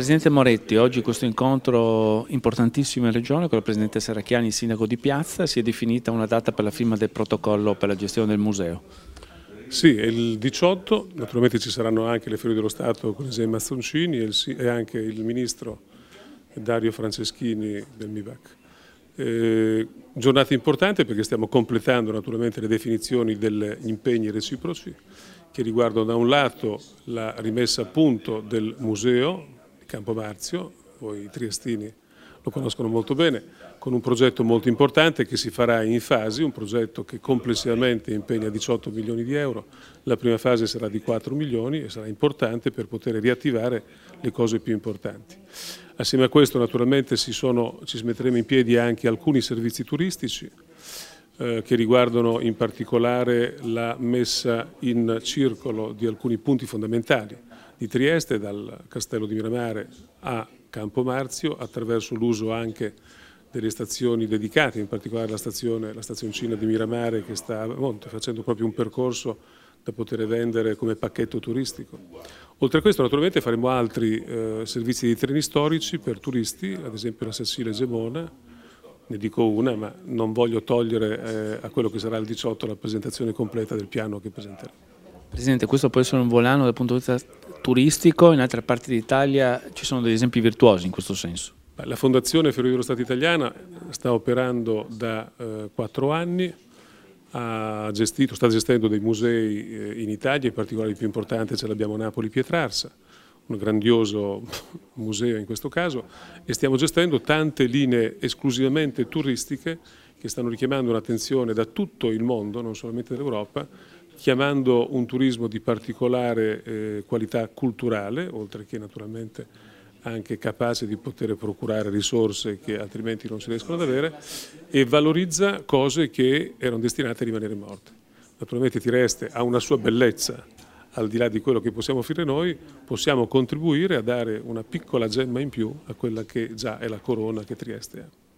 Presidente Moretti, oggi questo incontro importantissimo in Regione con il Presidente Serracchiani, sindaco di Piazza, si è definita una data per la firma del protocollo per la gestione del museo. Sì, è il 18, naturalmente ci saranno anche le Ferrovie dello Stato con Isai Mazzoncini e anche il Ministro Dario Franceschini del MIBAC. Giornata importante perché stiamo completando naturalmente le definizioni degli impegni reciproci che riguardano da un lato la rimessa a punto del museo di Campo Marzio, voi triestini lo conoscono molto bene, con un progetto molto importante che si farà in fasi, un progetto che complessivamente impegna 18 milioni di euro, la prima fase sarà di 4 milioni e sarà importante per poter riattivare le cose più importanti. Assieme a questo naturalmente ci metteremo in piedi anche alcuni servizi turistici che riguardano in particolare la messa in circolo di alcuni punti fondamentali di Trieste, dal Castello di Miramare a Campo Marzio, attraverso l'uso anche delle stazioni dedicate, in particolare la stazioncina di Miramare che sta facendo proprio un percorso da poter vendere come pacchetto turistico. Oltre a questo naturalmente faremo altri servizi di treni storici per turisti, ad esempio la Sessilia Gemona, ne dico una, ma non voglio togliere a quello che sarà il 18 la presentazione completa del piano che presenteremo. Presidente, questo può essere un volano dal punto di vista turistico, in altre parti d'Italia ci sono degli esempi virtuosi in questo senso. La Fondazione Ferrovie dello Stato Italiana sta operando da 4 anni, sta gestendo dei musei in Italia, in particolare il più importante ce l'abbiamo a Napoli Pietrarsa, un grandioso museo in questo caso, e stiamo gestendo tante linee esclusivamente turistiche che stanno richiamando un'attenzione da tutto il mondo, non solamente dall'Europa, chiamando un turismo di particolare qualità culturale, oltre che naturalmente anche capace di poter procurare risorse che altrimenti non si riescono ad avere, e valorizza cose che erano destinate a rimanere morte. Naturalmente Trieste ha una sua bellezza, al di là di quello che possiamo offrire noi, possiamo contribuire a dare una piccola gemma in più a quella che già è la corona che Trieste ha.